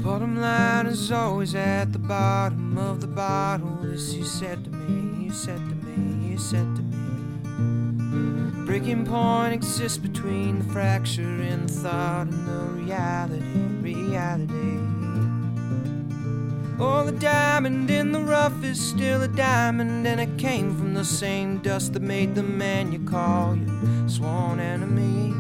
Bottom line is always at the bottom of the bottle. This you said to me, you said to me, you said to me. Breaking point exists between the fracture in the thought and the reality. Oh, the diamond in the rough is still a diamond, and it came from the same dust that made the man you call your sworn enemy.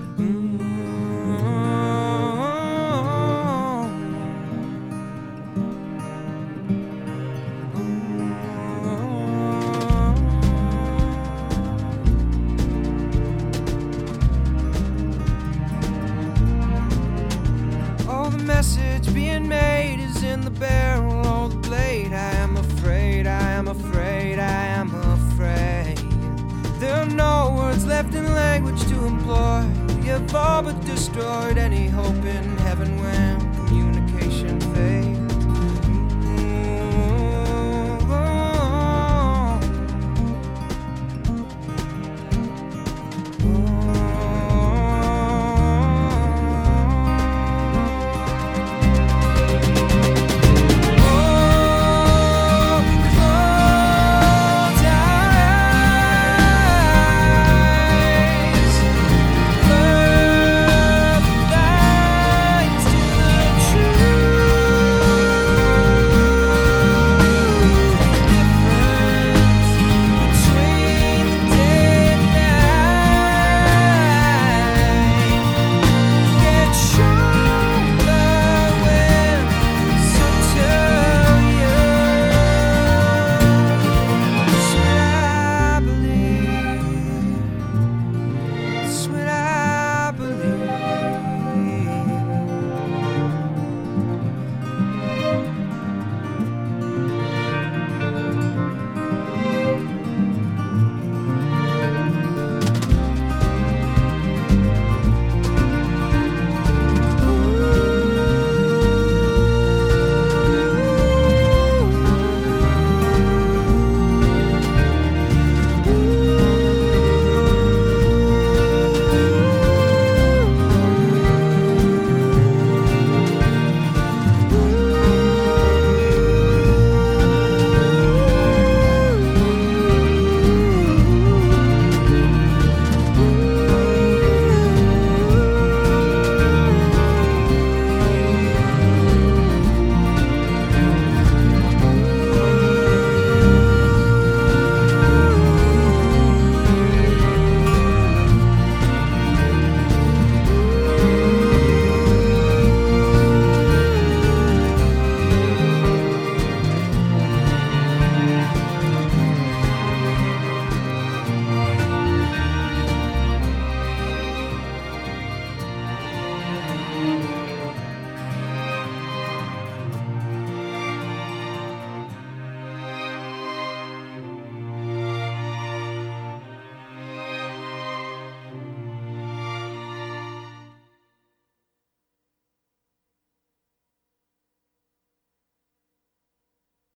Message being made is in the barrel or the blade. I am afraid, I am afraid, I am afraid. There are no words left in language to employ. You've all but destroyed any hope in heaven when